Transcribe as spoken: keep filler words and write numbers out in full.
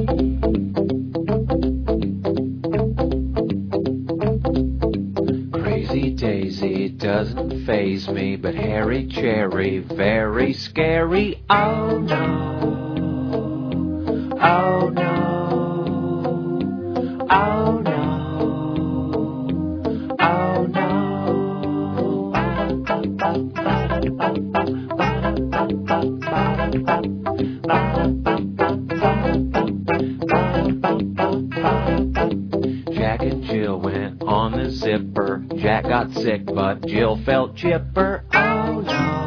Crazy Daisy doesn't faze me, but Harry Cherry, very scary. Oh no, oh no, oh no, oh no. Jack and Jill went on the zipper. Jack got sick, but Jill felt chipper. Oh no.